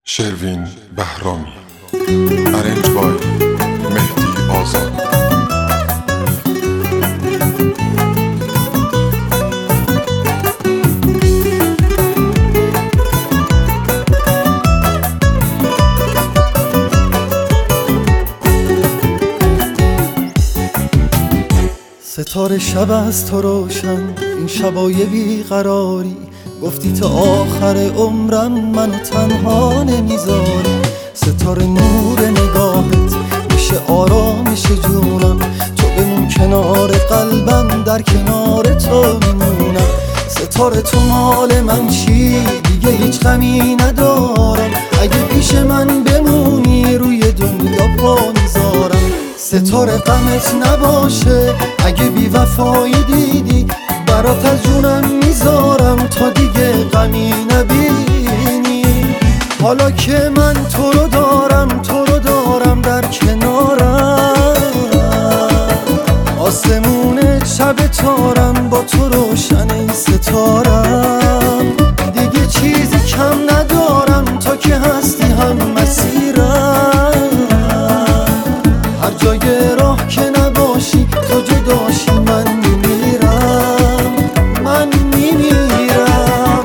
شروین بهرامی. ارنج بای مهدی آزاد. ستاره شب از تو روشن، این شبای بیقراری، گفتی تا آخر عمرم منو تنها نمیذاری. ستاره نور نگاهت میشه آرامش جونم، تو بمون کنار قلبم، در کنار تو میمونم. ستاره تو مال من چی؟ دیگه هیچ غمی ندارم، اگه پیش من بمونی روی دنیا پا میذارم. ستاره غمت نباشه اگه بی وفایی دیدی، برات از جونم میذارم تا دیگه غمی نبینی. حالا که من تو رو دارم در کنارم، آسمون شب تارم با تو روشن این ستارم. دیگه چیزی کم ندارم تا که هستی هم مسیرم، هر جای راه که نباشی تو جداشی من میمیرم، من میمیرم.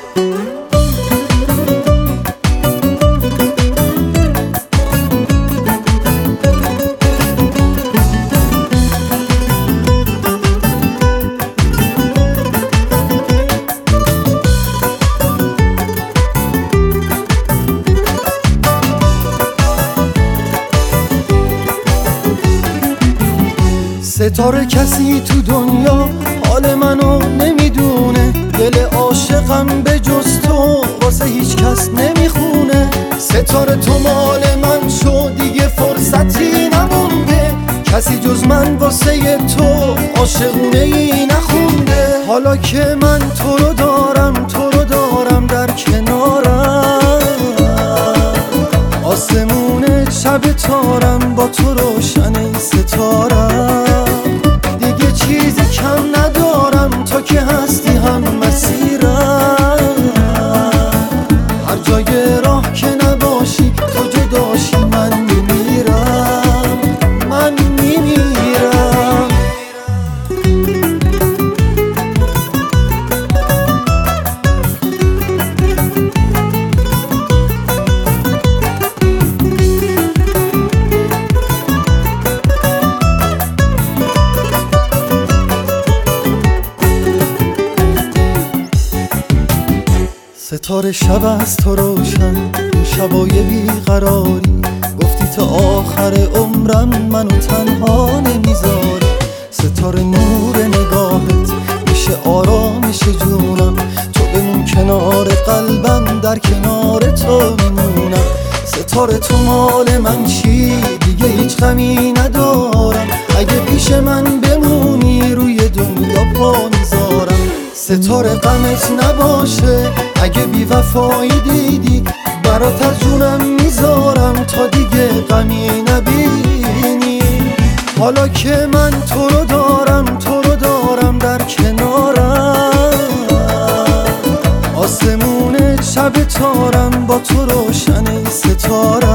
ستاره کسی تو دنیا حال منو نمیدونه، دل عاشقم به جز تو واسه هیچ کس نمیخونه. ستاره تو مال من شو، دیگه فرصتی نمونده، کسی جز من واسه تو عاشقونه ای نخونده. حالا که من تو رو دارم در کنارم، آسمون شب تارم با تو روشن این ستارم. دیگه چیزی کم ندارم تا که هستی هم مسیرم، هر جای راه که نباشی تو جداشی من میمیرم، من میمیرم. ستاره شب از تو روشن، این شبای بیقراری، گفتی تا آخر عمرم منو تنها نمیذاری. ستاره نور نگاهت میشه آرامش جونم، تو بمون کنار قلبم، در کنار تو میمونم. ستاره تو مال من چی؟ دیگه هیچ غمی ندارم، اگه پیش من بمونی روی دنیا پا میذارم. ستاره غمت نباشه اگه بی وفایی دیدی، برات از جونم میذارم تا دیگه غمی نبینی. حالا که من تو رو دارم در کنارم، آسمون شب تارم با تو روشن ستاره.